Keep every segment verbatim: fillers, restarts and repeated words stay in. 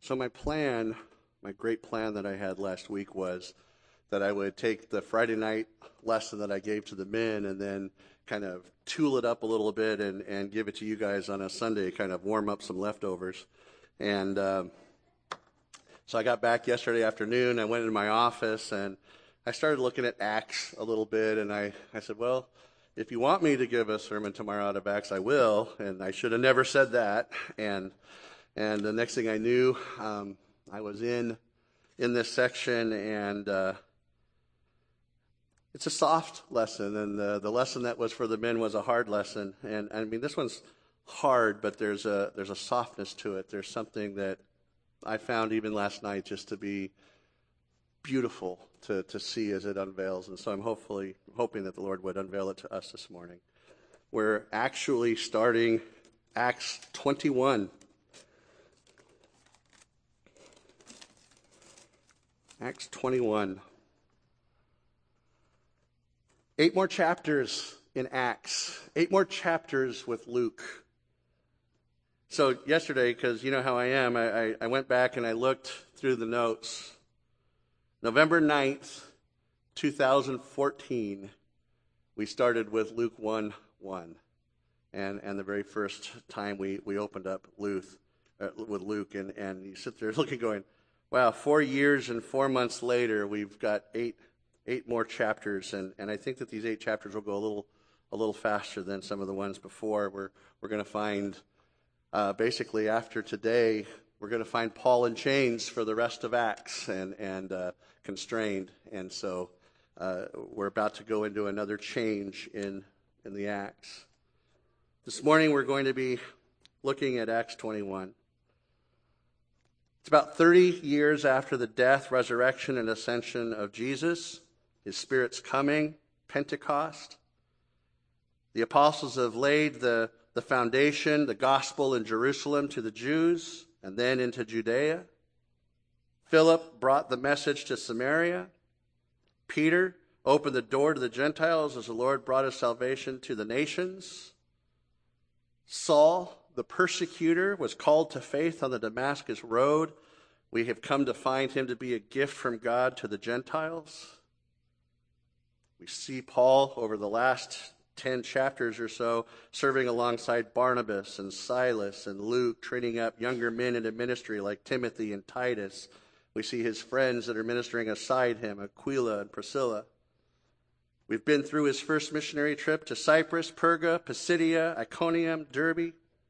So my plan, my great plan that I had last week was that I would take the Friday night lesson that I gave to the men and then kind of tool it up a little bit and, and give it to you guys on a Sunday, kind of warm up some leftovers. And uh, so I got back yesterday afternoon. I went into my office and I started looking at Acts a little bit. And I, I said, well, if you want me to give a sermon tomorrow out of Acts, I will. And I should have never said that. And and the next thing I knew, um, I was in in this section, and uh, it's a soft lesson. And the, the lesson that was for the men was a hard lesson. And I mean, this one's hard, but there's a there's a softness to it. There's something that I found even last night just to be beautiful to, to see as it unveils. And so I'm hopefully hoping that the Lord would unveil it to us this morning. We're actually starting Acts twenty-one. Acts twenty-one. Eight more chapters in Acts. Eight more chapters with Luke. So yesterday, because you know how I am, I, I, I went back and I looked through the notes. November ninth, twenty fourteen, we started with Luke one one. And and the very first time we, we opened up Luke, uh, with Luke, and, and you sit there looking going, wow, four years and four months later, we've got eight eight more chapters, and, and I think that these eight chapters will go a little a little faster than some of the ones before. We're we're going to find, uh, basically after today, we're going to find Paul in chains for the rest of Acts and and uh, constrained, and so uh, we're about to go into another change in in the Acts. This morning we're going to be looking at Acts twenty-one. It's about thirty years after the death, resurrection, and ascension of Jesus, his Spirit's coming, Pentecost. The apostles have laid the, the foundation, the gospel in Jerusalem to the Jews, and then into Judea. Philip brought the message to Samaria. Peter opened the door to the Gentiles as the Lord brought his salvation to the nations. Saul, the persecutor, was called to faith on the Damascus road. We have come to find him to be a gift from God to the Gentiles. We see Paul over the last ten chapters or so serving alongside Barnabas and Silas and Luke, training up younger men into ministry like Timothy and Titus. We see his friends that are ministering aside him, Aquila and Priscilla. We've been through his first missionary trip to Cyprus, Perga, Pisidia, Iconium, Derbe,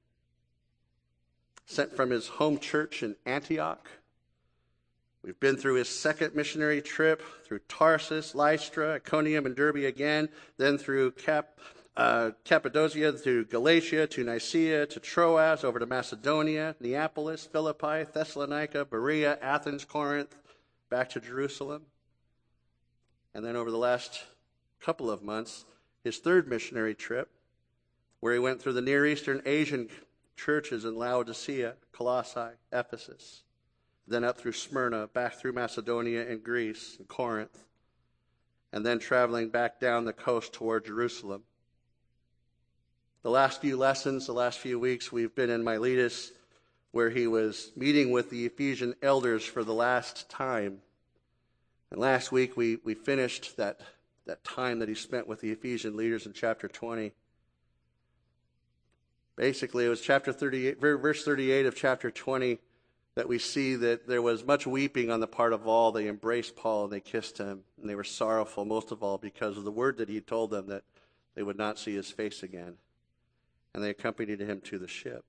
sent from his home church in Antioch. We've been through his second missionary trip through Tarsus, Lystra, Iconium, and Derbe again, then through Cap, uh, Cappadocia, to Galatia, to Nicaea, to Troas, over to Macedonia, Neapolis, Philippi, Thessalonica, Berea, Athens, Corinth, back to Jerusalem. And then over the last couple of months, his third missionary trip, where he went through the Near Eastern Asian churches in Laodicea, Colossae, Ephesus, then up through Smyrna, back through Macedonia and Greece and Corinth, and then traveling back down the coast toward Jerusalem. The last few lessons, the last few weeks, we've been in Miletus, where he was meeting with the Ephesian elders for the last time. And last week we, we finished that that time that he spent with the Ephesian leaders in chapter twenty. Basically, it was chapter thirty-eight, verse thirty-eight of chapter twenty that we see that there was much weeping on the part of all. They embraced Paul and they kissed him, and they were sorrowful, most of all, because of the word that he told them that they would not see his face again. And they accompanied him to the ship.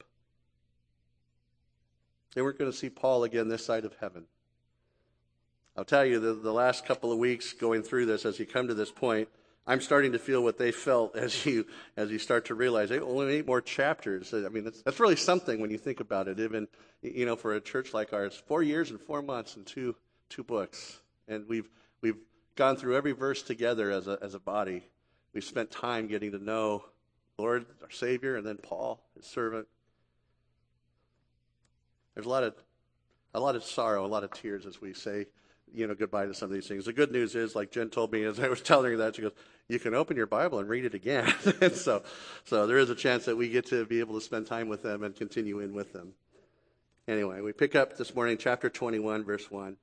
They weren't going to see Paul again this side of heaven. I'll tell you, the, the last couple of weeks going through this, as you come to this point, I'm starting to feel what they felt as you as you start to realize, hey, only eight more chapters. I mean, that's, that's really something when you think about it. Even, you know, for a church like ours, four years and four months and two two books, and we've we've gone through every verse together as a as a body. We've spent time getting to know Lord, our Savior, and then Paul, his servant. There's a lot of a lot of sorrow, a lot of tears as we say, you know, goodbye to some of these things. The good news is, like Jen told me as I was telling her that, she goes, you can open your Bible and read it again. and so, so there is a chance that we get to be able to spend time with them and continue in with them. Anyway, we pick up this morning, chapter twenty-one, verse one.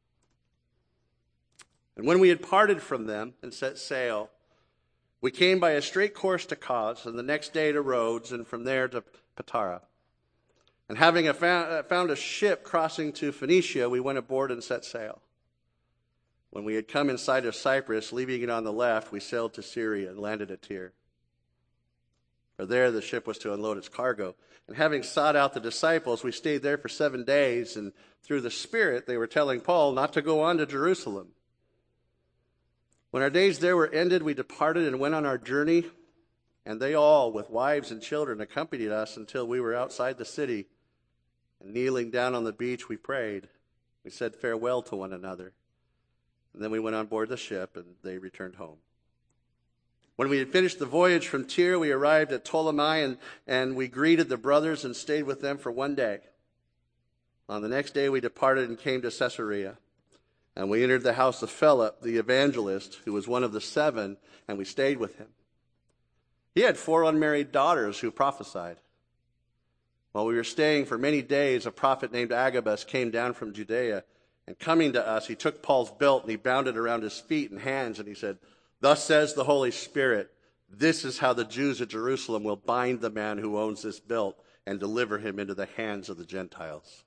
And when we had parted from them and set sail, we came by a straight course to Kos, and the next day to Rhodes, and from there to Patara. And having a found, found a ship crossing to Phoenicia, we went aboard and set sail. When we had come in sight of Cyprus, leaving it on the left, we sailed to Syria and landed at Tyre. For there the ship was to unload its cargo. And having sought out the disciples, we stayed there for seven days, and through the Spirit they were telling Paul not to go on to Jerusalem. When our days there were ended, we departed and went on our journey, and they all, with wives and children, accompanied us until we were outside the city. And kneeling down on the beach, we prayed. We said farewell to one another. And then we went on board the ship, and they returned home. When we had finished the voyage from Tyre, we arrived at Ptolemy, and, and we greeted the brothers and stayed with them for one day. On the next day, we departed and came to Caesarea. And we entered the house of Philip, the evangelist, who was one of the seven, and we stayed with him. He had four unmarried daughters who prophesied. While we were staying for many days, a prophet named Agabus came down from Judea, and coming to us, he took Paul's belt and he bound it around his feet and hands, and he said, "Thus says the Holy Spirit, this is how the Jews at Jerusalem will bind the man who owns this belt and deliver him into the hands of the Gentiles."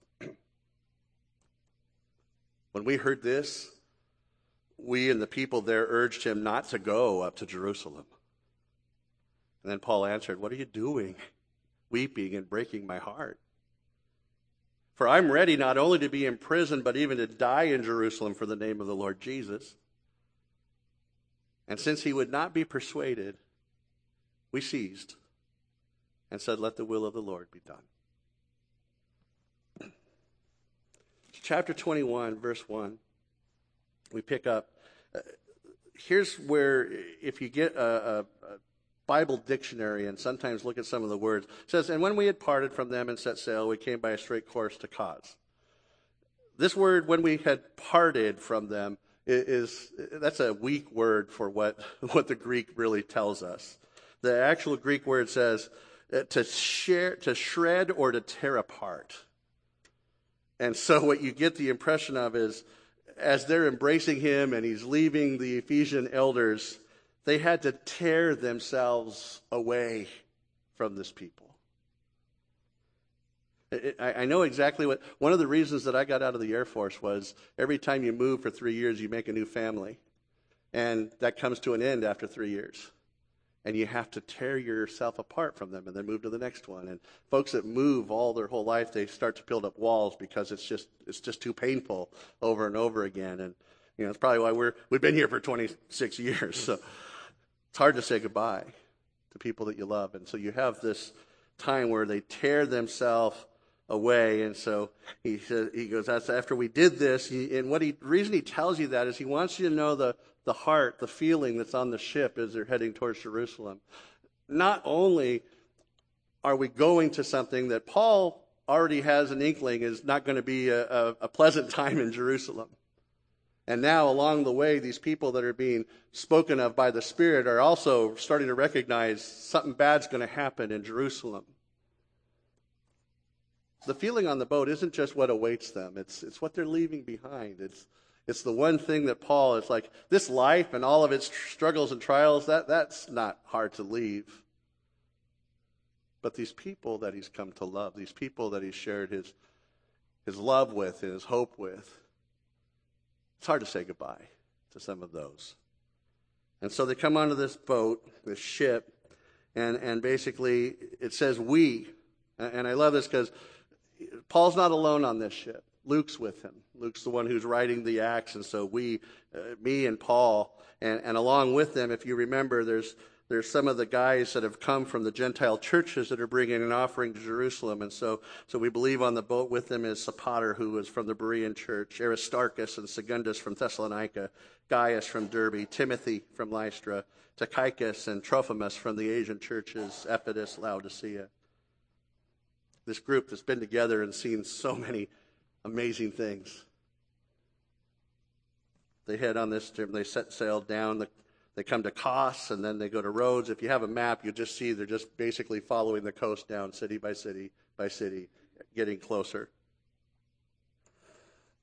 When we heard this, we and the people there urged him not to go up to Jerusalem. And then Paul answered, "What are you doing, weeping and breaking my heart? For I'm ready not only to be imprisoned, but even to die in Jerusalem for the name of the Lord Jesus." And since he would not be persuaded, we ceased and said, "Let the will of the Lord be done." Chapter twenty-one, verse one, we pick up. Uh, here's where, if you get a, a, a Bible dictionary and sometimes look at some of the words, it says, "And when we had parted from them and set sail, we came by a straight course to Kos." This word, "when we had parted from them," is, that's a weak word for what, what the Greek really tells us. The actual Greek word says to share, to shred or to tear apart. And so what you get the impression of is, as they're embracing him and he's leaving the Ephesian elders, they had to tear themselves away from this people. I know exactly what, one of the reasons that I got out of the Air Force was every time you move for three years, you make a new family. And that comes to an end after three years. And you have to tear yourself apart from them and then move to the next one. And folks that move all their whole life, they start to build up walls because it's just it's just too painful over and over again. And you know, it's probably why we're we've been here for twenty-six years. So it's hard to say goodbye to people that you love. And so you have this time where they tear themselves away. And so he says, he goes, that's after we did this. He, and what he the reason he tells you that is he wants you to know the the heart, the feeling that's on the ship as they're heading towards Jerusalem. Not only are we going to something that Paul already has an inkling is not going to be a, a, a pleasant time in Jerusalem. And now along the way, these people that are being spoken of by the Spirit are also starting to recognize something bad's going to happen in Jerusalem. The feeling on the boat isn't just what awaits them. It's, it's what they're leaving behind. It's It's the one thing that Paul is like, this life and all of its struggles and trials, that, that's not hard to leave. But these people that he's come to love, these people that he's shared his, his love with and his hope with, it's hard to say goodbye to some of those. And so they come onto this boat, this ship, and, and basically it says we. And I love this because Paul's not alone on this ship. Luke's with him. Luke's the one who's writing the Acts, and so we, uh, me and Paul, and, and along with them, if you remember, there's there's some of the guys that have come from the Gentile churches that are bringing an offering to Jerusalem, and so so we believe on the boat with them is Sopater, who was from the Berean church, Aristarchus and Secundus from Thessalonica, Gaius from Derbe, Timothy from Lystra, Tychicus and Trophimus from the Asian churches, Ephesus, Laodicea. This group that's been together and seen so many amazing things. They head on this trip, they set sail down, the, they come to Kos, and then they go to Rhodes. If you have a map, you'll just see they're just basically following the coast down city by city by city, getting closer.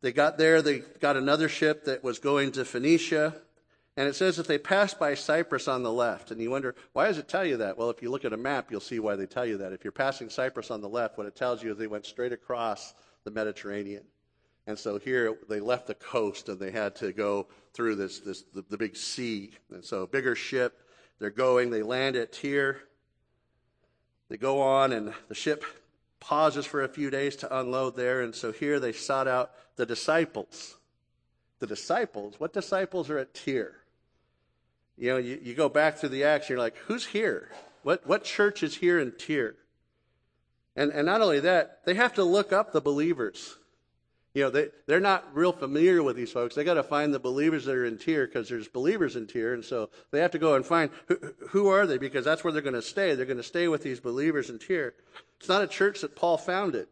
They got there, they got another ship that was going to Phoenicia, and it says that they passed by Cyprus on the left. And you wonder, why does it tell you that? Well, if you look at a map, you'll see why they tell you that. If you're passing Cyprus on the left, what it tells you is they went straight across the Mediterranean. And so here they left the coast and they had to go through this, this the, the big sea. And so a bigger ship, they're going, they land at Tyre. They go on and the ship pauses for a few days to unload there. And so here they sought out the disciples. The disciples? What disciples are at Tyre? You know, you, you go back through the Acts, you're like, who's here? What what church is here in Tyre? And and not only that, they have to look up the believers. You know, they, they're not real familiar with these folks. They got to find the believers that are in Tyre because there's believers in Tyre. And so they have to go and find who, who are they, because that's where they're going to stay. They're going to stay with these believers in Tyre. It's not a church that Paul founded.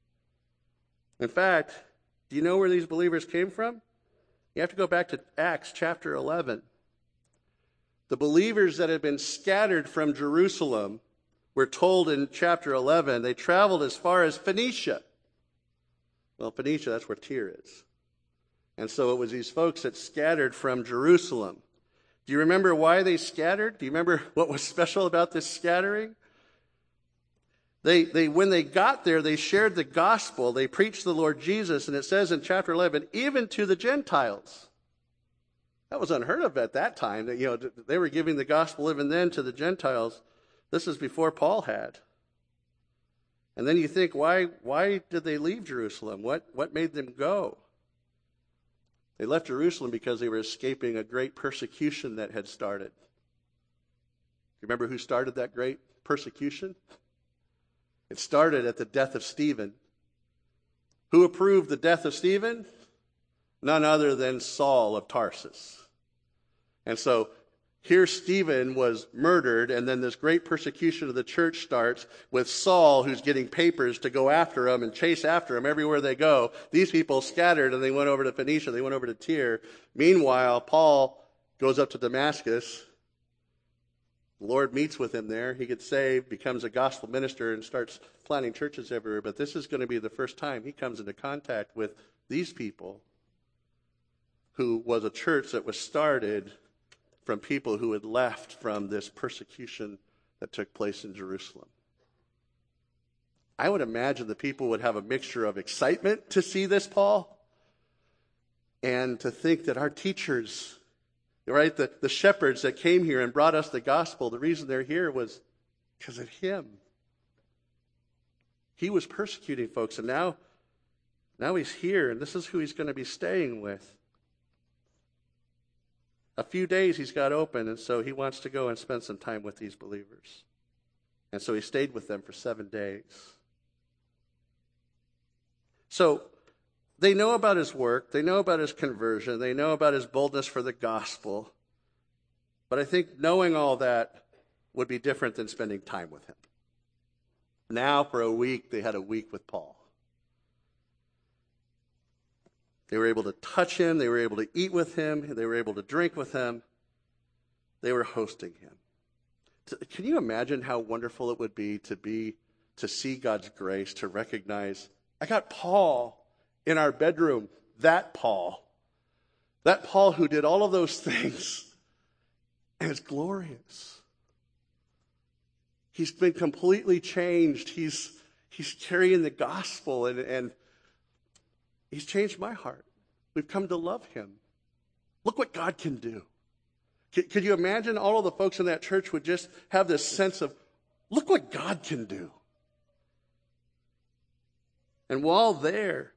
In fact, do you know where these believers came from? You have to go back to Acts chapter eleven. The believers that had been scattered from Jerusalem, we're told in chapter eleven, they traveled as far as Phoenicia. Well, Phoenicia, that's where Tyre is. And so it was these folks that scattered from Jerusalem. Do you remember why they scattered? Do you remember what was special about this scattering? They, they, when they got there, they shared the gospel. They preached the Lord Jesus. And it says in chapter eleven, even to the Gentiles. That was unheard of at that time. That, you know, they were giving the gospel even then to the Gentiles. This is before Paul had. And then you think, why, why did they leave Jerusalem? What, what made them go? They left Jerusalem because they were escaping a great persecution that had started. You remember who started that great persecution? It started at the death of Stephen. Who approved the death of Stephen? None other than Saul of Tarsus. And so here Stephen was murdered, and then this great persecution of the church starts with Saul, who's getting papers to go after him and chase after him everywhere they go. These people scattered, and they went over to Phoenicia. They went over to Tyre. Meanwhile, Paul goes up to Damascus. The Lord meets with him there. He gets saved, becomes a gospel minister, and starts planting churches everywhere. But this is going to be the first time he comes into contact with these people, who was a church that was started from people who had left from this persecution that took place in Jerusalem. I would imagine the people would have a mixture of excitement to see this, Paul, and to think that our teachers, right, the, the shepherds that came here and brought us the gospel, the reason they're here was because of him. He was persecuting folks, and now, now he's here, and this is who he's going to be staying with. A few days he's got open, and so he wants to go and spend some time with these believers. And so he stayed with them for seven days. So they know about his work. They know about his conversion. They know about his boldness for the gospel. But I think knowing all that would be different than spending time with him. Now, for a week, they had a week with Paul. They were able to touch him. They were able to eat with him. They were able to drink with him. They were hosting him. Can you imagine how wonderful it would be to be, to see God's grace, to recognize, I got Paul in our bedroom, that Paul. That Paul who did all of those things. And it's glorious. He's been completely changed. He's, he's carrying the gospel, and, and he's changed my heart. We've come to love him. Look what God can do. Could, could you imagine all of the folks in that church would just have this sense of, look what God can do. And while there,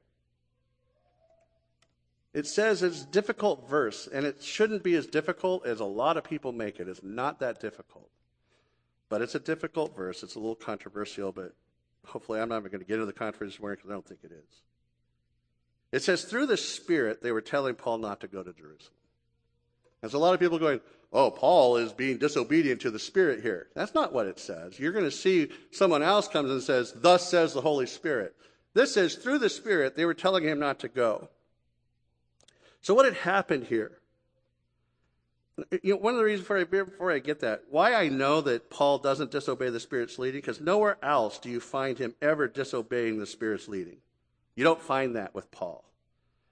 it says it's a difficult verse, and it shouldn't be as difficult as a lot of people make it. It's not that difficult. But it's a difficult verse. It's a little controversial, but hopefully I'm not even going to get into the controversy more because I don't think it is. It says, through the Spirit, they were telling Paul not to go to Jerusalem. There's a lot of people going, oh, Paul is being disobedient to the Spirit here. That's not what it says. You're going to see someone else comes and says, thus says the Holy Spirit. This says, through the Spirit, they were telling him not to go. So what had happened here? You know, one of the reasons before I, before I get that, why I know that Paul doesn't disobey the Spirit's leading, because nowhere else do you find him ever disobeying the Spirit's leading. You don't find that with Paul.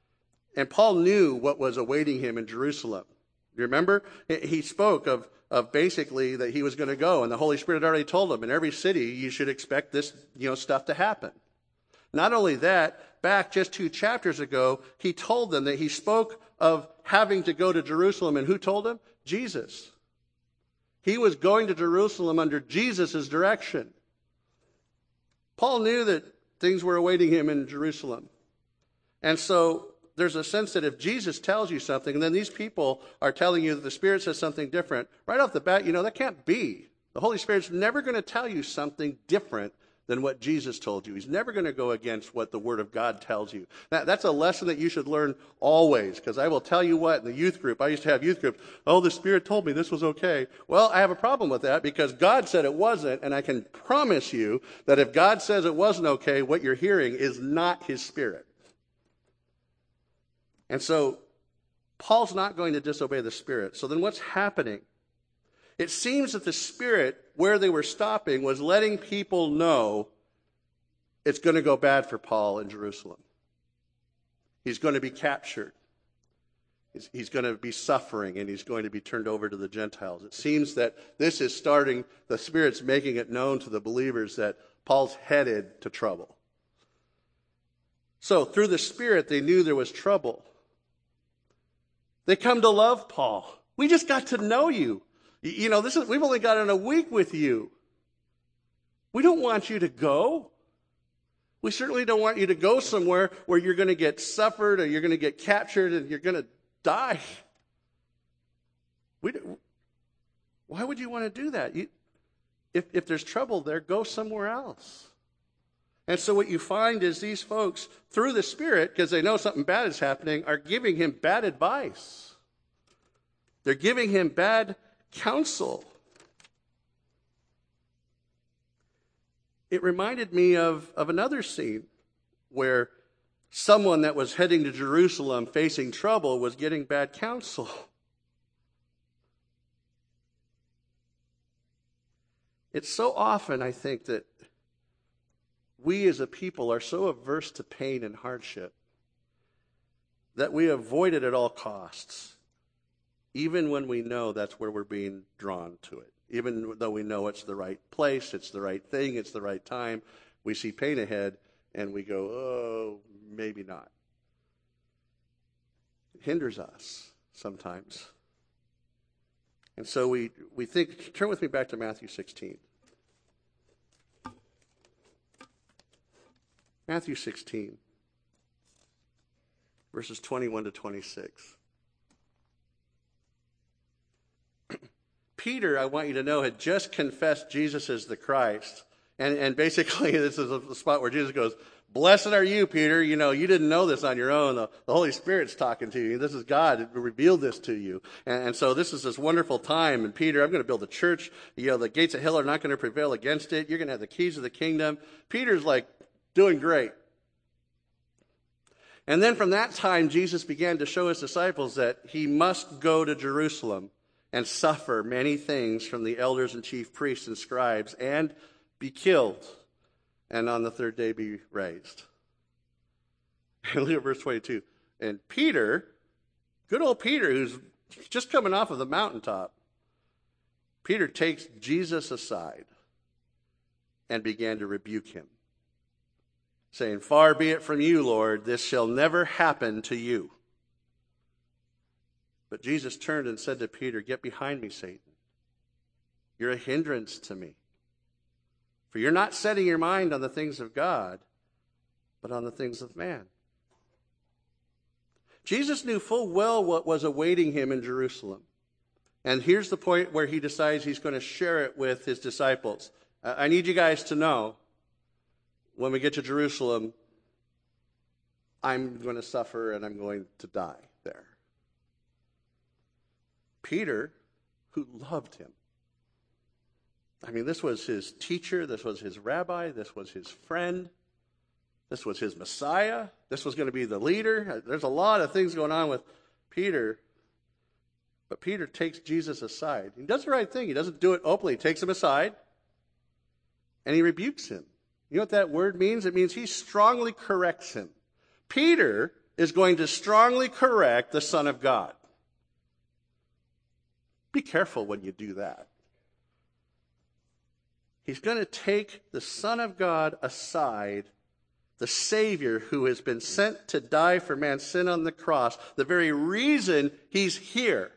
And Paul knew what was awaiting him in Jerusalem. You remember? He spoke of, of basically that he was going to go, and the Holy Spirit had already told him, in every city you should expect this, you know, stuff to happen. Not only that, back just two chapters ago, he told them that he spoke of having to go to Jerusalem, and who told him? Jesus. He was going to Jerusalem under Jesus' direction. Paul knew that things were awaiting him in Jerusalem. And so there's a sense that if Jesus tells you something, and then these people are telling you that the Spirit says something different, right off the bat, you know, that can't be. The Holy Spirit's never going to tell you something different than what Jesus told you. He's never going to go against what the Word of God tells you. That, that's a lesson that you should learn always, because I will tell you what, in the youth group, I used to have youth groups, oh, the Spirit told me this was okay. Well, I have a problem with that because God said it wasn't, and I can promise you that if God says it wasn't okay, what you're hearing is not His Spirit. And so, Paul's not going to disobey the Spirit. So then what's happening? It seems that the Spirit, where they were stopping, was letting people know it's going to go bad for Paul in Jerusalem. He's going to be captured. He's, he's going to be suffering, and he's going to be turned over to the Gentiles. It seems that this is starting, the Spirit's making it known to the believers that Paul's headed to trouble. So, through the Spirit, they knew there was trouble. They come to love Paul. We just got to know you. You know, this is, we've only gotten a week with you. We don't want you to go. We certainly don't want you to go somewhere where you're going to get suffered or you're going to get captured and you're going to die. We, why would you want to do that? You, if, if there's trouble there, go somewhere else. And so what you find is these folks, through the Spirit, because they know something bad is happening, are giving him bad advice. They're giving him bad counsel. It reminded me of, of another scene where someone that was heading to Jerusalem facing trouble was getting bad counsel. It's so often, I think, that we as a people are so averse to pain and hardship that we avoid it at all costs, even when we know that's where we're being drawn to it. Even though we know it's the right place, it's the right thing, it's the right time, we see pain ahead and we go, oh, maybe not. It hinders us sometimes. And so we, we think, turn with me back to Matthew sixteen. Matthew sixteen, verses twenty-one to twenty-six. Peter, I want you to know, had just confessed Jesus as the Christ. And, and basically, this is a spot where Jesus goes, blessed are you, Peter. You know, you didn't know this on your own. The, the Holy Spirit's talking to you. This is God who revealed this to you. And, and so this is this wonderful time. And Peter, I'm going to build a church. You know, the gates of hell are not going to prevail against it. You're going to have the keys of the kingdom. Peter's like doing great. And then from that time, Jesus began to show his disciples that he must go to Jerusalem and suffer many things from the elders and chief priests and scribes, and be killed, and on the third day be raised. And look at verse twenty-two. And Peter, good old Peter, who's just coming off of the mountaintop, Peter takes Jesus aside and began to rebuke him, saying, far be it from you, Lord, this shall never happen to you. But Jesus turned and said to Peter, get behind me, Satan. You're a hindrance to me. For you're not setting your mind on the things of God, but on the things of man. Jesus knew full well what was awaiting him in Jerusalem. And here's the point where he decides he's going to share it with his disciples. I need you guys to know, when we get to Jerusalem, I'm going to suffer and I'm going to die there. Peter, who loved him. I mean, this was his teacher, this was his rabbi, this was his friend, this was his Messiah, this was going to be the leader. There's a lot of things going on with Peter. But Peter takes Jesus aside. He does the right thing. He doesn't do it openly. He takes him aside and he rebukes him. You know what that word means? It means he strongly corrects him. Peter is going to strongly correct the Son of God. Be careful when you do that. He's going to take the Son of God aside, the Savior who has been sent to die for man's sin on the cross, the very reason he's here.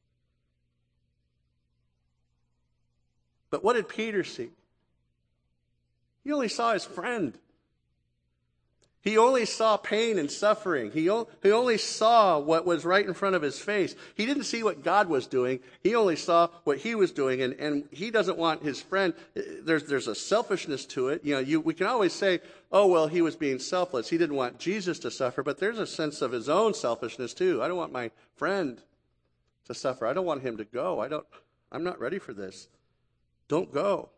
But what did Peter see? He only saw his friend. He only saw pain and suffering. He, o- he only saw what was right in front of his face. He didn't see what God was doing. He only saw what he was doing, and, and he doesn't want his friend. There's, there's a selfishness to it. You know, you, we can always say, oh, well, he was being selfless. He didn't want Jesus to suffer, but there's a sense of his own selfishness too. I don't want my friend to suffer. I don't want him to go. I don't, I'm not ready for this. Don't go.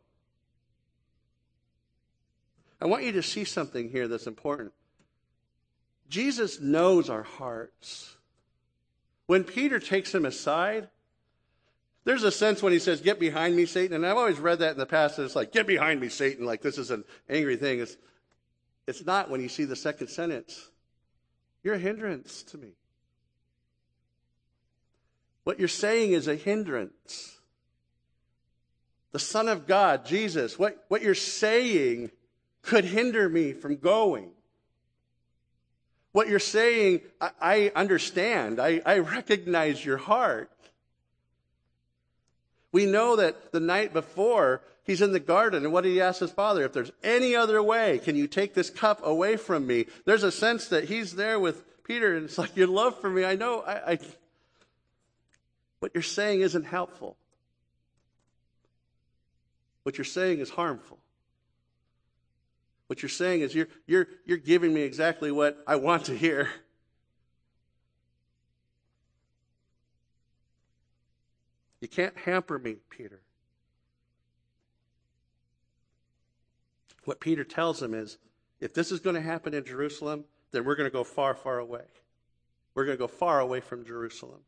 I want you to see something here that's important. Jesus knows our hearts. When Peter takes him aside, there's a sense when he says, get behind me, Satan. And I've always read that in the past, and it's like, get behind me, Satan, like this is an angry thing. It's, it's not when you see the second sentence. You're a hindrance to me. What you're saying is a hindrance. The Son of God, Jesus, what, what you're saying could hinder me from going. What you're saying, I, I understand. I, I recognize your heart. We know that the night before, he's in the garden, and what did he ask his father? If there's any other way, can you take this cup away from me? There's a sense that he's there with Peter, and it's like, your love for me, I know. I, I, what you're saying isn't helpful. What you're saying is harmful. What you're saying is you're, you're, you're giving me exactly what I want to hear. You can't hamper me, Peter. What Peter tells him is, if this is going to happen in Jerusalem, then we're going to go far, far away. We're going to go far away from Jerusalem.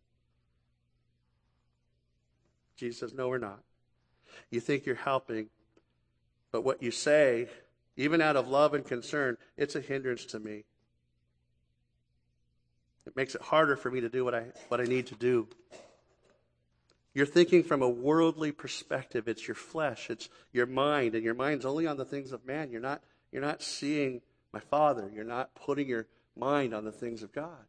Jesus says, no, we're not. You think you're helping, but what you say, even out of love and concern, it's a hindrance to me. It makes it harder for me to do what I what I need to do. You're thinking from a worldly perspective. It's your flesh, it's your mind, and your mind's only on the things of man. You're not you're not seeing my Father. You're not putting your mind on the things of God.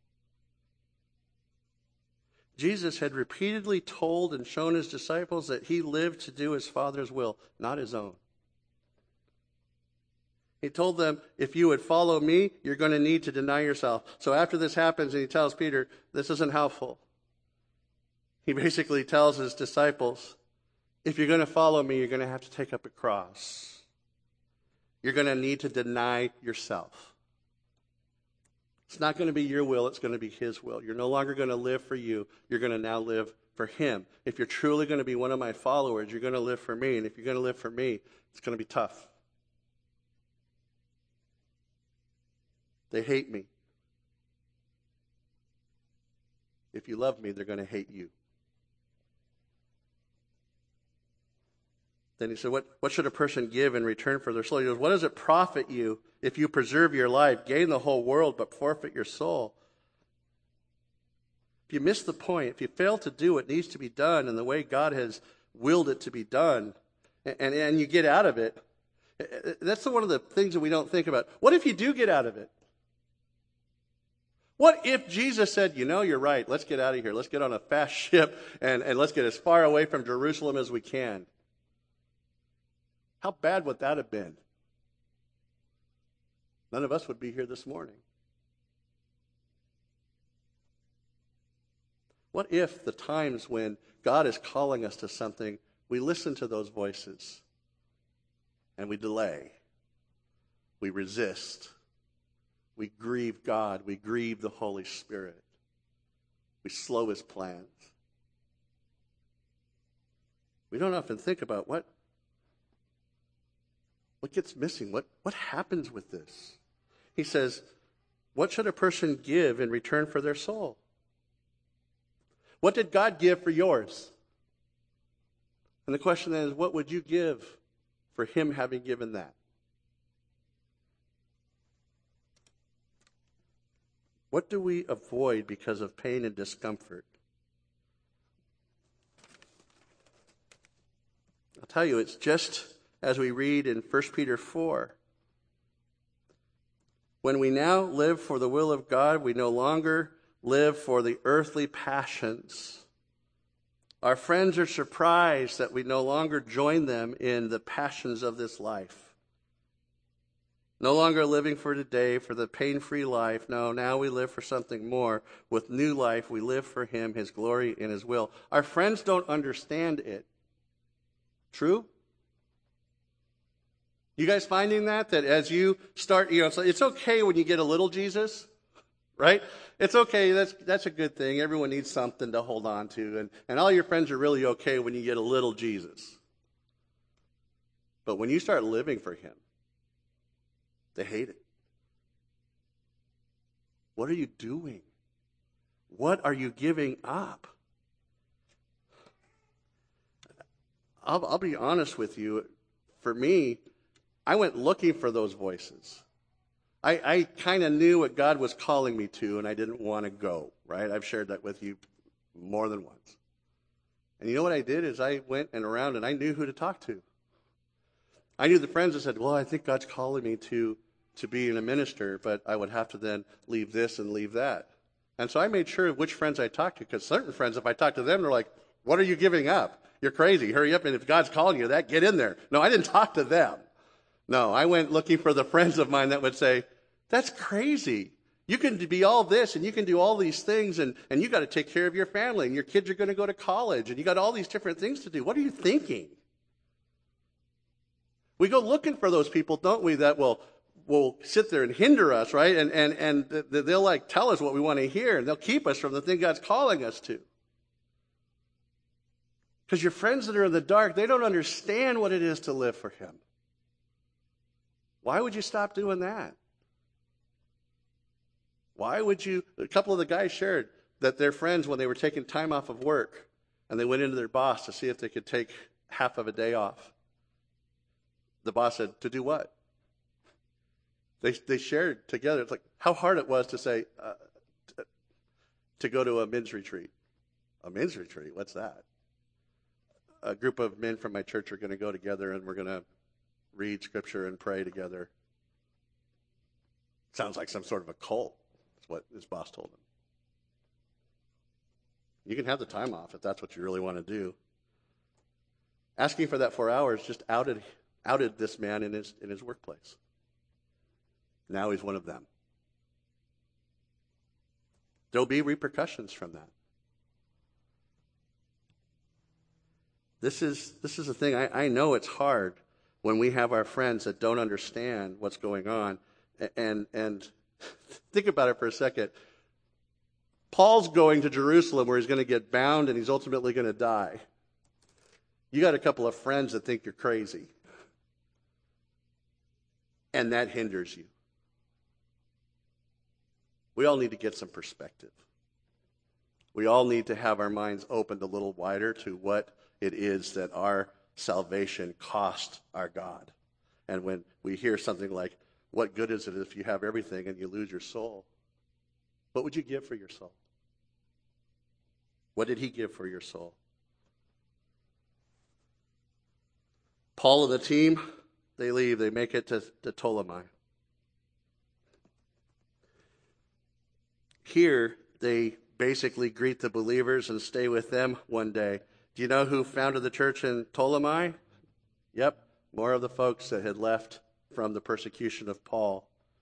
Jesus had repeatedly told and shown his disciples that he lived to do his Father's will, not his own. He told them, if you would follow me, you're going to need to deny yourself. So after this happens, and he tells Peter, this isn't helpful. He basically tells his disciples, if you're going to follow me, you're going to have to take up a cross. You're going to need to deny yourself. It's not going to be your will, it's going to be his will. You're no longer going to live for you. You're going to now live for him. If you're truly going to be one of my followers, you're going to live for me. And if you're going to live for me, it's going to be tough. They hate me. If you love me, they're going to hate you. Then he said, what, what should a person give in return for their soul? He goes, what does it profit you if you preserve your life, gain the whole world, but forfeit your soul? If you miss the point, if you fail to do what needs to be done in the way God has willed it to be done, and, and, and you get out of it, that's one of the things that we don't think about. What if you do get out of it? What if Jesus said, you know, you're right, let's get out of here. Let's get on a fast ship and, and let's get as far away from Jerusalem as we can. How bad would that have been? None of us would be here this morning. What if the times when God is calling us to something, we listen to those voices and we delay, we resist, we grieve God, we grieve the Holy Spirit, we slow his plans. We don't often think about what What gets missing? What, what happens with this? He says, what should a person give in return for their soul? What did God give for yours? And the question then is, what would you give for him having given that? What do we avoid because of pain and discomfort? I'll tell you, it's just as we read in First Peter four. When we now live for the will of God, we no longer live for the earthly passions. Our friends are surprised that we no longer join them in the passions of this life. No longer living for today, for the pain-free life. No, now we live for something more. With new life, we live for Him, His glory, and His will. Our friends don't understand it. True? You guys finding that? That as you start, you know, so it's okay when you get a little Jesus, right? It's okay. That's that's a good thing. Everyone needs something to hold on to. And, and all your friends are really okay when you get a little Jesus. But when you start living for Him, they hate it. What are you doing? What are you giving up? I'll, I'll be honest with you. For me, I went looking for those voices. I, I kind of knew what God was calling me to, and I didn't want to go, right? I've shared that with you more than once. And you know what I did is I went and around, and I knew who to talk to. I knew the friends that said, well, I think God's calling me to, to be a minister, but I would have to then leave this and leave that. And so I made sure of which friends I talked to, because certain friends, if I talked to them, they're like, what are you giving up? You're crazy. Hurry up, and if God's calling you that, get in there. No, I didn't talk to them. No, I went looking for the friends of mine that would say, that's crazy. You can be all this, and you can do all these things, and, and you got to take care of your family, and your kids are going to go to college, and you got all these different things to do. What are you thinking? We go looking for those people, don't we, that will will sit there and hinder us, right? And and and they'll like tell us what we want to hear, and they'll keep us from the thing God's calling us to. Because your friends that are in the dark, they don't understand what it is to live for Him. Why would you stop doing that? Why would you? A couple of the guys shared that their friends, when they were taking time off of work, and they went into their boss to see if they could take half of a day off. The boss said, to do what? They they shared together. It's like how hard it was to say, uh, to, to go to a men's retreat. A men's retreat? What's that? A group of men from my church are going to go together, and we're going to read Scripture and pray together. Sounds like some sort of a cult. That's what his boss told him. You can have the time off if that's what you really want to do. Asking for that four hours just outed outed this man in his in his workplace. Now he's one of them. There'll be repercussions from that. This is this is the thing. I, I know it's hard when we have our friends that don't understand what's going on. And and think about it for a second. Paul's going to Jerusalem where he's going to get bound and he's ultimately going to die. You got a couple of friends that think you're crazy. And that hinders you. We all need to get some perspective. We all need to have our minds opened a little wider to what it is that our salvation cost our God. And when we hear something like, what good is it if you have everything and you lose your soul? What would you give for your soul? What did he give for your soul? Paul and the team, they leave. They make it to, to Ptolemy. Here, they basically greet the believers and stay with them one day. Do you know who founded the church in Ptolemy? Yep, more of the folks that had left from the persecution of Paul.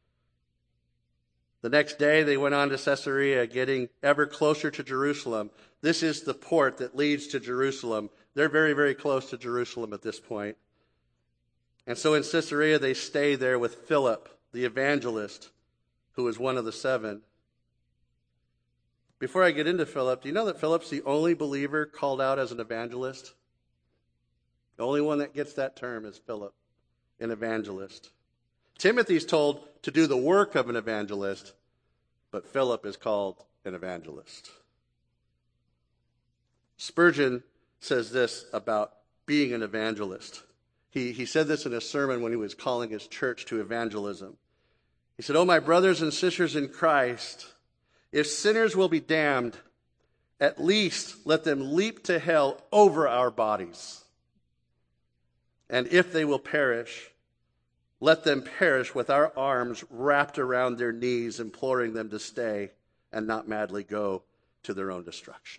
The next day, they went on to Caesarea, getting ever closer to Jerusalem. This is the port that leads to Jerusalem. They're very, very close to Jerusalem at this point. And so in Caesarea, they stay there with Philip, the evangelist, who was one of the seven. Before I get into Philip, do you know that Philip's the only believer called out as an evangelist? The only one that gets that term is Philip, an evangelist. Timothy's told to do the work of an evangelist, but Philip is called an evangelist. Spurgeon says this about being an evangelist. He, he said this in a sermon when he was calling his church to evangelism. He said, "Oh, my brothers and sisters in Christ, If sinners will be damned, at least let them leap to hell over our bodies. And if they will perish, let them perish with our arms wrapped around their knees, imploring them to stay and not madly go to their own destruction.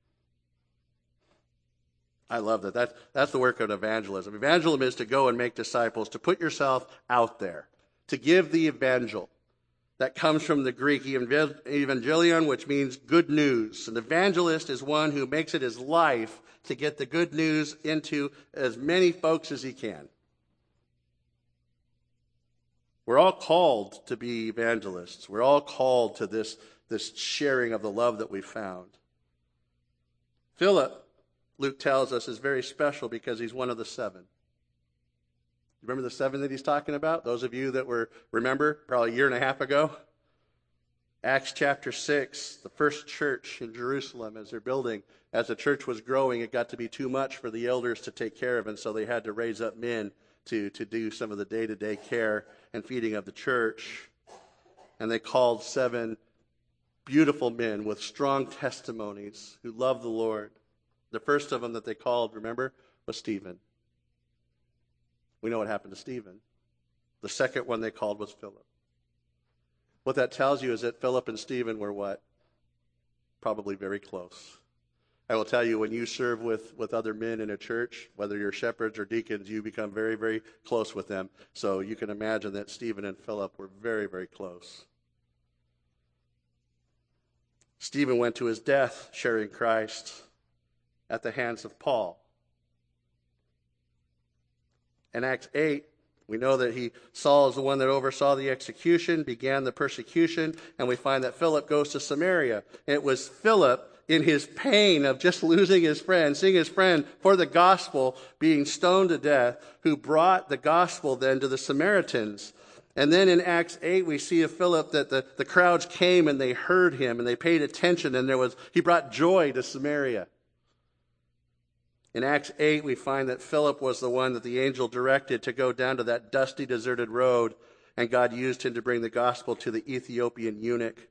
I love that. That that's the work of evangelism. Evangelism is to go and make disciples, to put yourself out there, to give the evangel. That comes from the Greek evangelion, which means good news. An evangelist is one who makes it his life to get the good news into as many folks as he can. We're all called to be evangelists. We're all called to this, this sharing of the love that we found. Philip, Luke tells us, is very special because he's one of the seven. Remember the seven that he's talking about? Those of you that were, remember, probably a year and a half ago? Acts chapter six, the first church in Jerusalem as they're building. As the church was growing, it got to be too much for the elders to take care of, and so they had to raise up men to, to do some of the day-to-day care and feeding of the church. And they called seven beautiful men with strong testimonies who loved the Lord. The first of them that they called, remember, was Stephen. We know what happened to Stephen. The second one they called was Philip. What that tells you is that Philip and Stephen were what? Probably very close. I will tell you, when you serve with, with other men in a church, whether you're shepherds or deacons, you become very, very close with them. So you can imagine that Stephen and Philip were very, very close. Stephen went to his death sharing Christ at the hands of Paul. In Acts eight, we know that he, Saul is the one that oversaw the execution, began the persecution, and we find that Philip goes to Samaria. It was Philip, in his pain of just losing his friend, seeing his friend for the gospel being stoned to death, who brought the gospel then to the Samaritans. And then in Acts eight, we see of Philip that the, the crowds came and they heard him and they paid attention, and there was he brought joy to Samaria. In Acts eight, we find that Philip was the one that the angel directed to go down to that dusty, deserted road, and God used him to bring the gospel to the Ethiopian eunuch.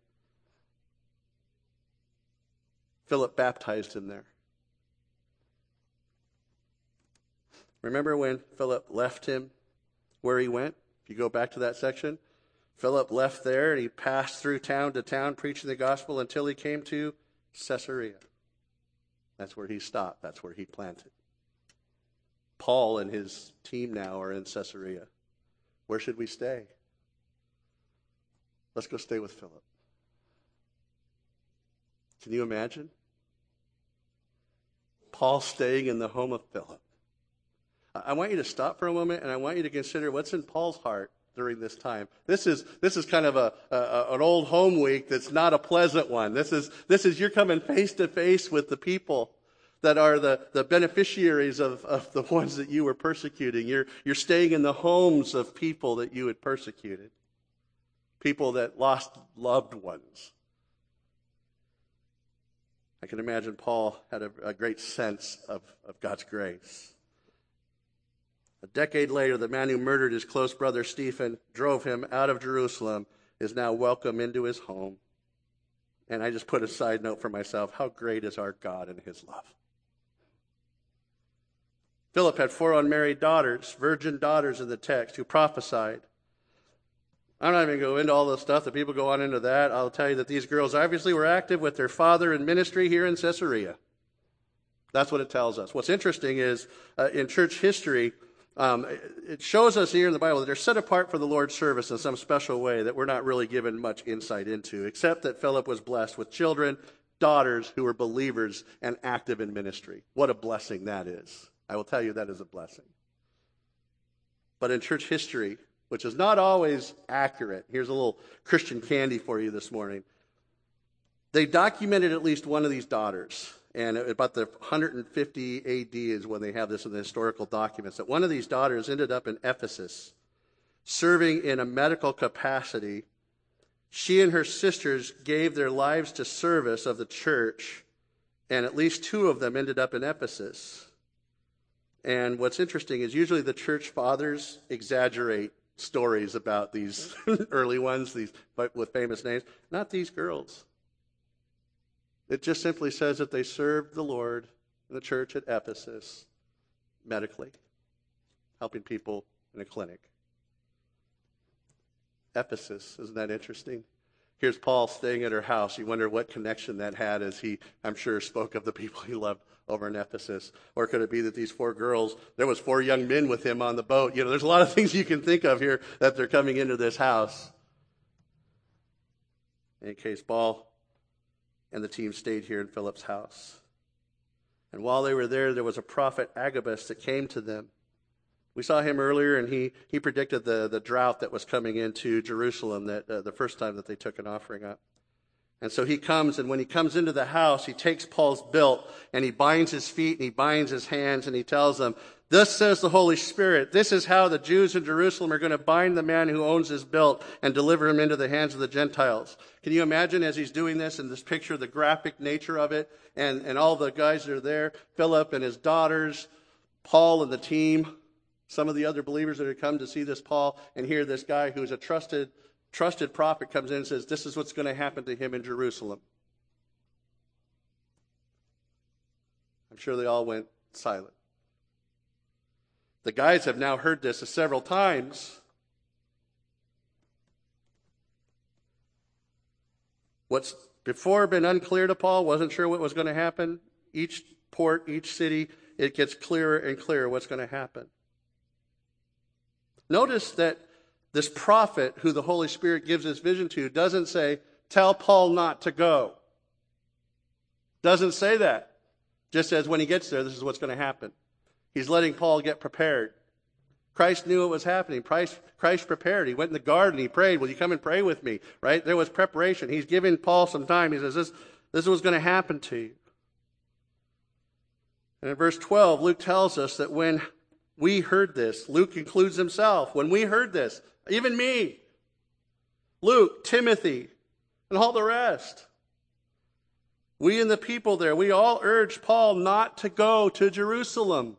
Philip baptized him there. Remember when Philip left him where he went? If you go back to that section, Philip left there and he passed through town to town preaching the gospel until he came to Caesarea. That's where he stopped. That's where he planted. Paul and his team now are in Caesarea. Where should we stay? Let's go stay with Philip. Can you imagine? Paul staying in the home of Philip. I want you to stop for a moment, and I want you to consider what's in Paul's heart during this time. This is this is kind of a, a an old home week that's not a pleasant one. This is this is you're coming face to face with the people that are the, the beneficiaries of, of the ones that you were persecuting. You're you're staying in the homes of people that you had persecuted. People that lost loved ones. I can imagine Paul had a, a great sense of, of God's grace. A decade later, the man who murdered his close brother Stephen, drove him out of Jerusalem, is now welcome into his home. And I just put a side note for myself. How great is our God and his love? Philip had four unmarried daughters, virgin daughters in the text, who prophesied. I'm not even going to go into all the stuff that people go on into that. I'll tell you that these girls obviously were active with their father in ministry here in Caesarea. That's what it tells us. What's interesting is uh, in church history, um, it shows us here in the Bible that they're set apart for the Lord's service in some special way that we're not really given much insight into, except that Philip was blessed with children, daughters who were believers and active in ministry. What a blessing that is. I will tell you that is a blessing. But in church history, which is not always accurate, here's a little Christian candy for you this morning. They documented at least one of these daughters, and about the one hundred fifty A D is when they have this in the historical documents, that one of these daughters ended up in Ephesus, serving in a medical capacity. She and her sisters gave their lives to service of the church, and at least two of them ended up in Ephesus. And what's interesting is usually the church fathers exaggerate stories about these early ones, these with famous names. Not these girls. It just simply says that they served the Lord in the church at Ephesus medically, helping people in a clinic. Ephesus, isn't that interesting? Here's Paul staying at her house. You wonder what connection that had as he, I'm sure, spoke of the people he loved over in Ephesus. Or could it be that these four girls, there was four young men with him on the boat? You know, there's a lot of things you can think of here that they're coming into this house. In case Paul and the team stayed here in Philip's house. And while they were there, there was a prophet, Agabus, that came to them. We saw him earlier, and he, he predicted the, the drought that was coming into Jerusalem that uh, the first time that they took an offering up. And so he comes, and when he comes into the house, he takes Paul's belt, and he binds his feet, and he binds his hands, and he tells them, "Thus says the Holy Spirit, this is how the Jews in Jerusalem are going to bind the man who owns his belt and deliver him into the hands of the Gentiles." Can you imagine as he's doing this, in this picture, the graphic nature of it, and, and all the guys that are there, Philip and his daughters, Paul and the team, some of the other believers that had come to see this Paul, and here this guy who's a trusted, trusted prophet comes in and says, this is what's going to happen to him in Jerusalem. I'm sure they all went silent. The guys have now heard this several times. What's before been unclear to Paul, wasn't sure what was going to happen. Each port, each city, it gets clearer and clearer what's going to happen. Notice that this prophet who the Holy Spirit gives this vision to doesn't say, tell Paul not to go. Doesn't say that. Just says when he gets there, this is what's going to happen. He's letting Paul get prepared. Christ knew what was happening. Christ, Christ prepared. He went in the garden. He prayed, will you come and pray with me? Right? There was preparation. He's giving Paul some time. He says, this, this is what's going to happen to you. And in verse twelve, Luke tells us that when we heard this, Luke includes himself. When we heard this, even me, Luke, Timothy, and all the rest, we and the people there, we all urged Paul not to go to Jerusalem.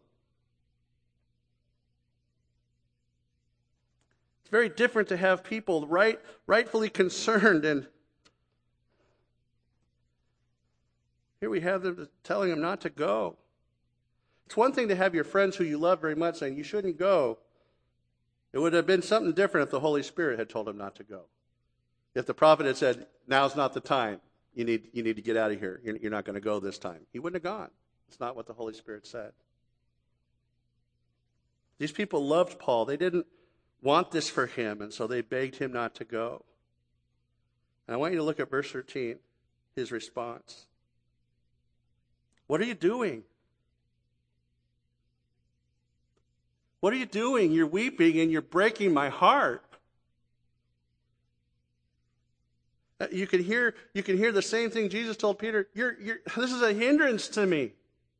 It's very different to have people right, rightfully concerned, and here we have them telling him not to go. It's one thing to have your friends who you love very much saying, you shouldn't go. It would have been something different if the Holy Spirit had told him not to go. If the prophet had said, now's not the time. You need, you need to get out of here. You're, you're not going to go this time. He wouldn't have gone. It's not what the Holy Spirit said. These people loved Paul. They didn't want this for him, and so they begged him not to go. And I want you to look at verse thirteen, his response. What are you doing? What are you doing? You're weeping and you're breaking my heart. You can hear, you can hear the same thing Jesus told Peter. You're, you're, this is a hindrance to me.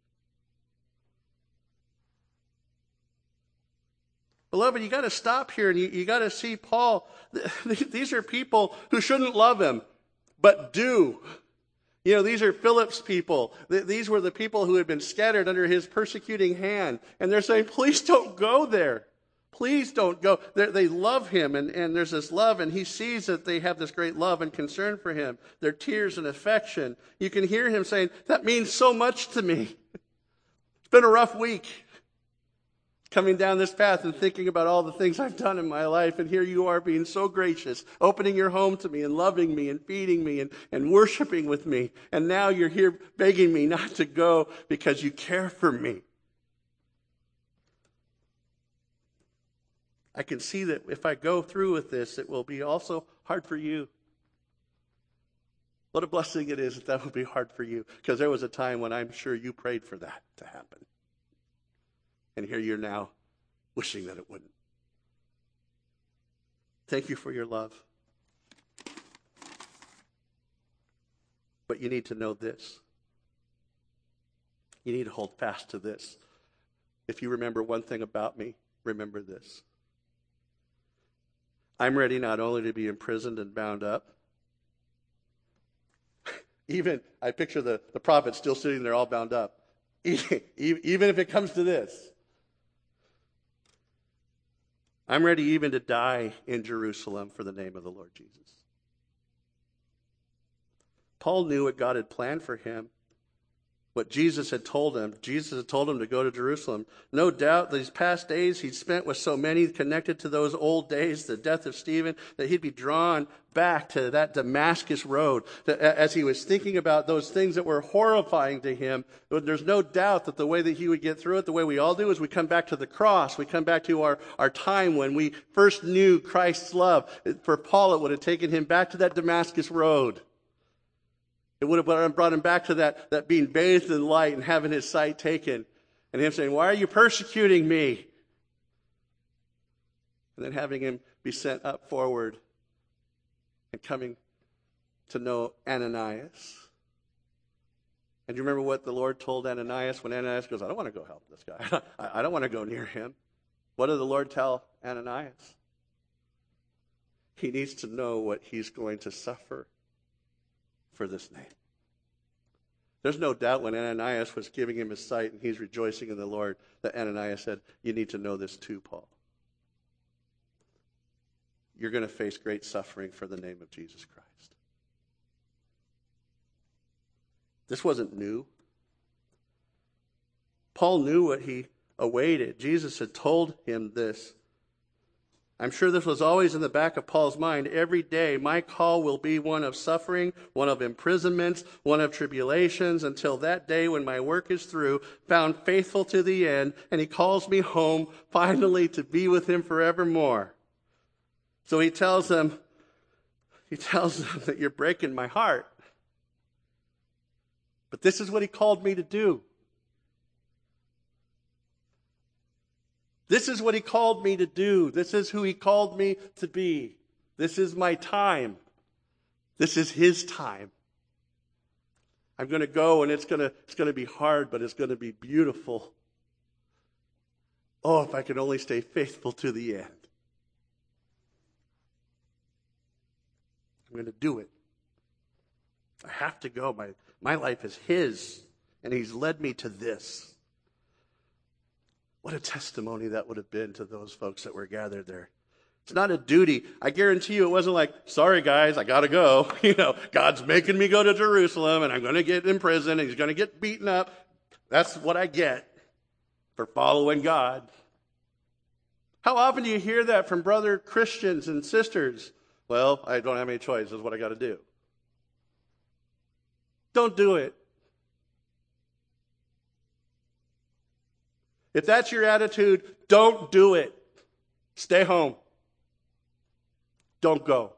Beloved, you got to stop here and you, you got to see Paul. These are people who shouldn't love him, but do. You know, these are Philip's people. These were the people who had been scattered under his persecuting hand. And they're saying, please don't go there. Please don't go. They're, they love him, and, and there's this love, and he sees that they have this great love and concern for him. Their tears and affection. You can hear him saying, that means so much to me. It's been a rough week. Coming down this path and thinking about all the things I've done in my life, and here you are being so gracious, opening your home to me and loving me and feeding me and, and worshiping with me. And now you're here begging me not to go because you care for me. I can see that if I go through with this, it will be also hard for you. What a blessing it is that that will be hard for you, because there was a time when I'm sure you prayed for that to happen. And here you're now wishing that it wouldn't. Thank you for your love. But you need to know this. You need to hold fast to this. If you remember one thing about me, remember this. I'm ready not only to be imprisoned and bound up. Even, I picture the, the prophet still sitting there all bound up. Even, even if it comes to this. I'm ready even to die in Jerusalem for the name of the Lord Jesus. Paul knew what God had planned for him, what Jesus had told him. Jesus had told him to go to Jerusalem. No doubt these past days he'd spent with so many connected to those old days, the death of Stephen, that he'd be drawn back to that Damascus road. That as he was thinking about those things that were horrifying to him, there's no doubt that the way that he would get through it, the way we all do, is we come back to the cross. We come back to our, our time when we first knew Christ's love. For Paul, it would have taken him back to that Damascus road. It would have brought him back to that, that being bathed in light and having his sight taken. And him saying, why are you persecuting me? And then having him be sent up forward and coming to know Ananias. And you remember what the Lord told Ananias when Ananias goes, I don't want to go help this guy. I don't want to go near him. What did the Lord tell Ananias? He needs to know what he's going to suffer for this name. There's no doubt when Ananias was giving him his sight and he's rejoicing in the Lord, that Ananias said, you need to know this too, Paul. You're going to face great suffering for the name of Jesus Christ. This wasn't new. Paul knew what he awaited. Jesus had told him this. I'm sure this was always in the back of Paul's mind. Every day, my call will be one of suffering, one of imprisonments, one of tribulations, until that day when my work is through, found faithful to the end, and he calls me home, finally to be with him forevermore. So he tells them, he tells them that you're breaking my heart. But this is what he called me to do. This is what he called me to do. This is who he called me to be. This is my time. This is his time. I'm going to go, and it's going to, it's going to be hard, but it's going to be beautiful. Oh, if I could only stay faithful to the end. I'm going to do it. I have to go. My, my life is his, and he's led me to this. What a testimony that would have been to those folks that were gathered there. It's not a duty. I guarantee you it wasn't like, sorry guys, I got to go. You know, God's making me go to Jerusalem and I'm going to get in prison and he's going to get beaten up. That's what I get for following God. How often do you hear that from brother Christians and sisters? Well, I don't have any choice. This is what I got to do. Don't do it. If that's your attitude, don't do it. Stay home. Don't go.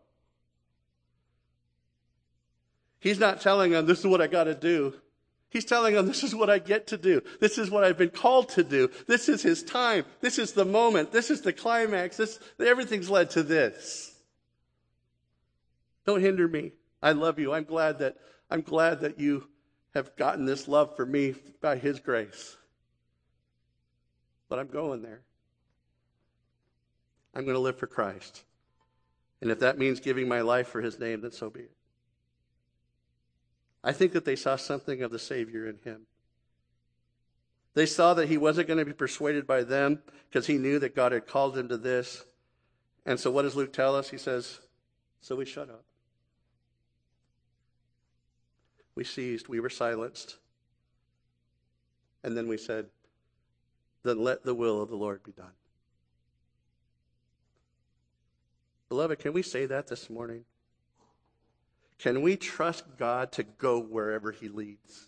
He's not telling them, this is what I got to do. He's telling them, this is what I get to do. This is what I've been called to do. This is his time. This is the moment. This is the climax. This, everything's led to this. Don't hinder me. I love you. I'm glad that, I'm glad that you have gotten this love for me by his grace. But I'm going there. I'm going to live for Christ. And if that means giving my life for his name, then so be it. I think that they saw something of the Savior in him. They saw that he wasn't going to be persuaded by them because he knew that God had called him to this. And so what does Luke tell us? He says, so we shut up. We ceased. We were silenced. And then we said, then let the will of the Lord be done. Beloved, can we say that this morning? Can we trust God to go wherever he leads?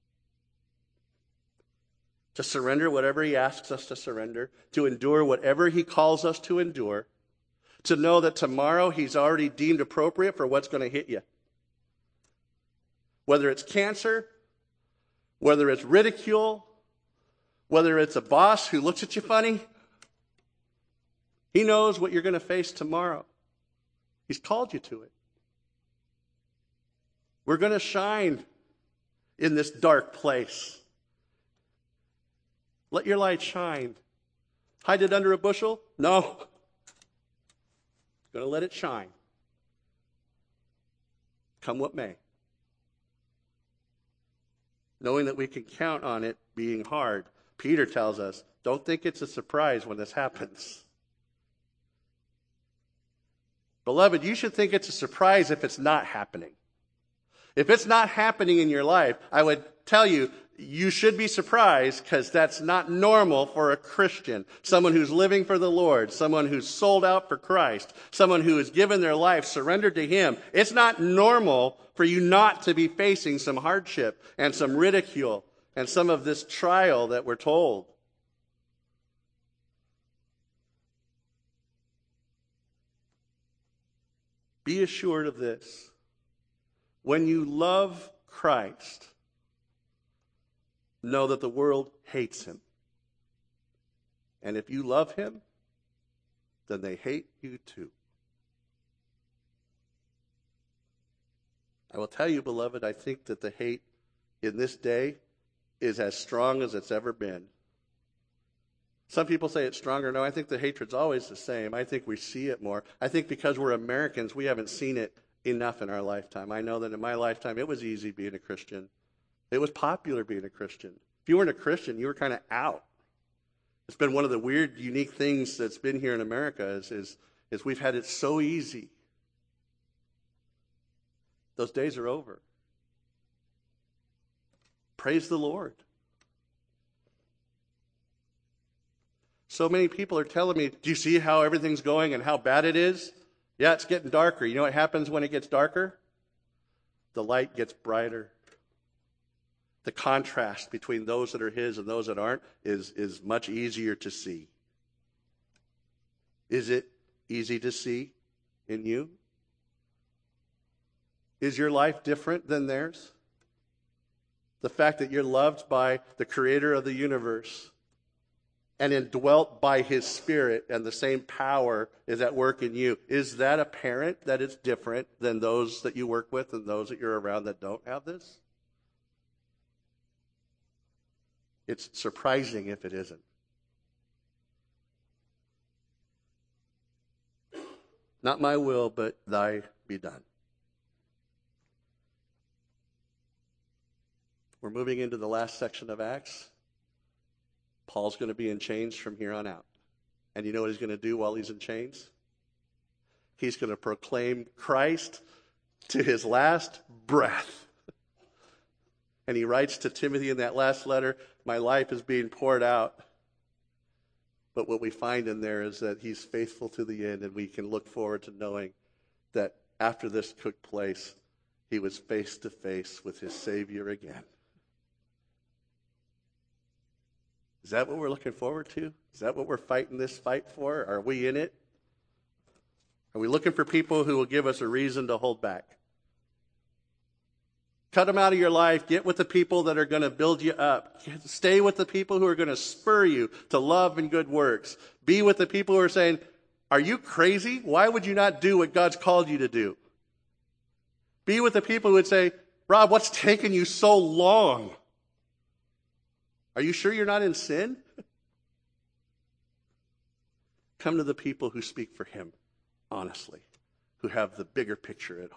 To surrender whatever he asks us to surrender, to endure whatever he calls us to endure, to know that tomorrow he's already deemed appropriate for what's going to hit you. Whether it's cancer, whether it's ridicule, whether it's a boss who looks at you funny, he knows what you're going to face tomorrow. He's called you to it. We're going to shine in this dark place. Let your light shine. Hide it under a bushel? No. Going to let it shine. Come what may. Knowing that we can count on it being hard. Peter tells us, don't think it's a surprise when this happens. Beloved, you should think it's a surprise if it's not happening. If it's not happening in your life, I would tell you, you should be surprised because that's not normal for a Christian. Someone who's living for the Lord, someone who's sold out for Christ, someone who has given their life, surrendered to Him. It's not normal for you not to be facing some hardship and some ridicule and some of this trial that we're told. Be assured of this. When you love Christ, know that the world hates Him. And if you love Him, then they hate you too. I will tell you, beloved, I think that the hate in this day is as strong as it's ever been. Some people say it's stronger. No, I think the hatred's always the same. I think we see it more. I think because we're Americans, we haven't seen it enough in our lifetime. I know that in my lifetime, it was easy being a Christian. It was popular being a Christian. If you weren't a Christian, you were kind of out. It's been one of the weird, unique things that's been here in America is, is, is we've had it so easy. Those days are over. Praise the Lord. So many people are telling me, do you see how everything's going and how bad it is? Yeah, it's getting darker. You know what happens when it gets darker? The light gets brighter. The contrast between those that are His and those that aren't is, is much easier to see. Is it easy to see in you? Is your life different than theirs? The fact that you're loved by the Creator of the universe and indwelt by His Spirit and the same power is at work in you, is that apparent that it's different than those that you work with and those that you're around that don't have this? It's surprising if it isn't. Not my will, but thy be done. We're moving into the last section of Acts. Paul's going to be in chains from here on out. And you know what he's going to do while he's in chains? He's going to proclaim Christ to his last breath. And he writes to Timothy in that last letter, my life is being poured out. But what we find in there is that he's faithful to the end, and we can look forward to knowing that after this took place, he was face to face with his Savior again. Is that what we're looking forward to? Is that what we're fighting this fight for? Are we in it? Are we looking for people who will give us a reason to hold back? Cut them out of your life. Get with the people that are going to build you up. Stay with the people who are going to spur you to love and good works. Be with the people who are saying, are you crazy? Why would you not do what God's called you to do? Be with the people who would say, Rob, what's taking you so long? Are you sure you're not in sin? Come to the people who speak for Him, honestly, who have the bigger picture at